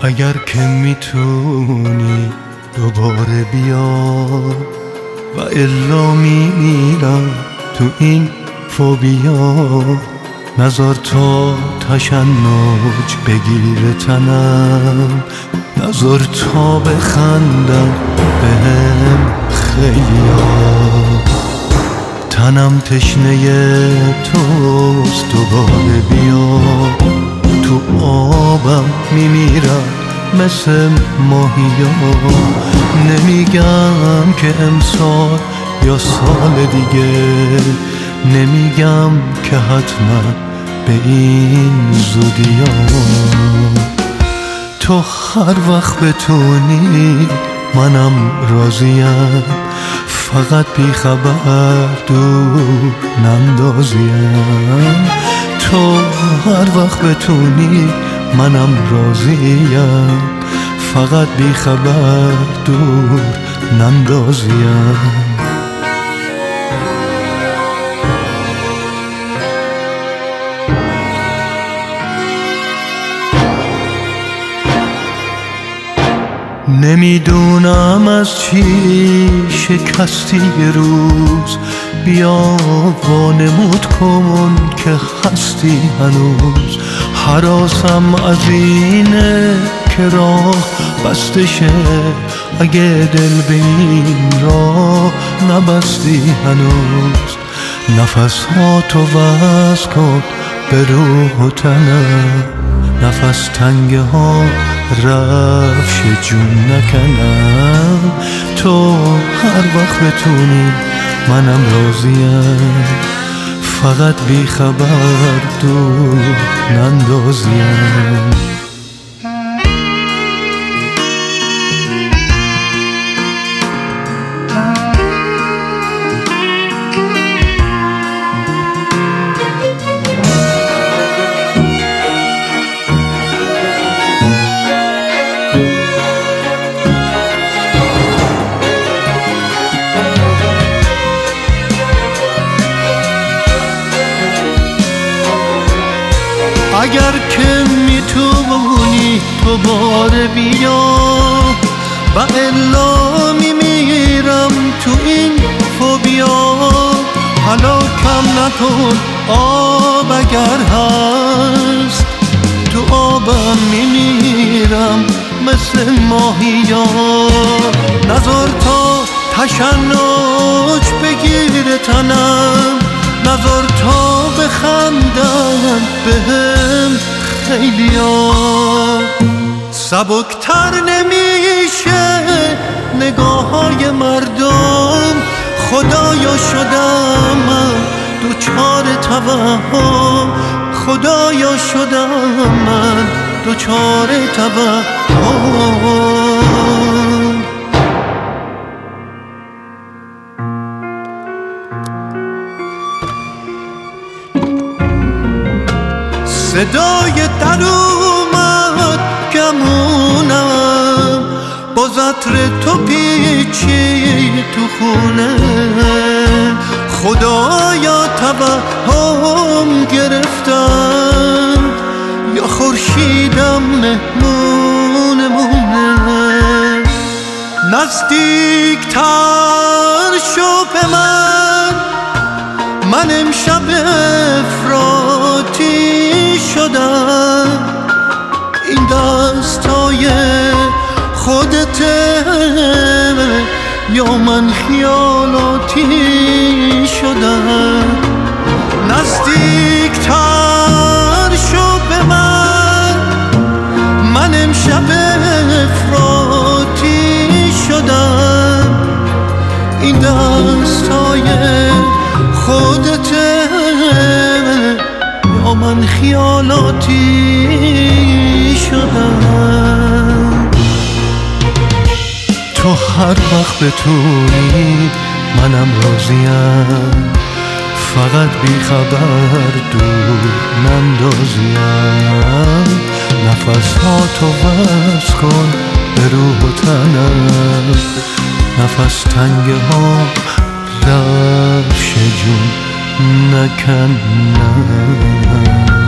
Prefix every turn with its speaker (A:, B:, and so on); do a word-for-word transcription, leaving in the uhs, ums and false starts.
A: اگر که میتونی دوباره بیا، و الا میمیرم تو این فوبیا. نذار تا تشنج بگیره تنم، نذار تا بخندن بهم خیلیا. تنم تشنه توست، دوباره بیا. تو آبم میمیرم مثل ماهیا. نمیگم که امسال یا سال دیگه، نمیگم که حتما به این زودیا. تو هر وقت بتونی منم راضیم، فقط بی خبر دور نندازیم. تو هر وقت بتونی منم راضیم، فقط بی خبر دور نندازیم. نمیدونم از چی شکستی یه روز، بیا وانمود کن که هستی هنوز. هراسم از اینه که راه بسته شه، اگه دل به این راه نبستی هنوز. نفس ها تو وز کن به روح و تنم، نفس تنگه ها رفش جون نکنم. تو هر وقت بتونی منم راضیم، فقط بی خبر دور نندازیم. اگر که میتونی دوباره بیا، و الا میمیرم تو این فوبیا. هلاکم نکن آب اگر هست، تو آبم میمیرم مثل ماهیا. نذار تا تشنج بگیره تنم، نذار تا بخندن بهم خیلیا. سبکتر نمیشه نگاه های مردم، خدایا شدم من دوچار توهم. خدایا شدم من دوچار توهم. صدای در اومد گمونم، با عطر تو پیچی تو خونه. خدایا توهم گرفتم، یا خورشیدم مهمونمونه. نزدیک تر شو به من، من امشب افراطی شدم. این دستای خودته یا من خیالاتی شدم. نزدیک تر شو به من، من امشب افراطی شدم. این دستای خودته یا من خیالاتی شدم. تو هر وقت بتونی منم راضیم، فقط بی خبر دور نندازیم. نفس ها تو وز کن به روح و تنم، نفس تنگه ها رفش جون نکنم.